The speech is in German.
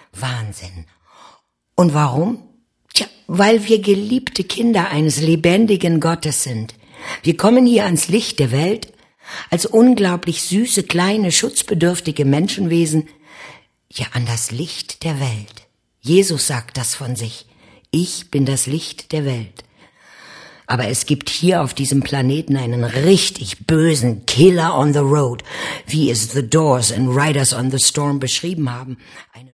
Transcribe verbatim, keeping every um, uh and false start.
Wahnsinn. Und warum? Tja, weil wir geliebte Kinder eines lebendigen Gottes sind. Wir kommen hier ans Licht der Welt, als unglaublich süße, kleine, schutzbedürftige Menschenwesen, ja an das Licht der Welt. Jesus sagt das von sich. Ich bin das Licht der Welt. Aber es gibt hier auf diesem Planeten einen richtig bösen Killer on the Road, wie es The Doors in Riders on the Storm beschrieben haben. Eine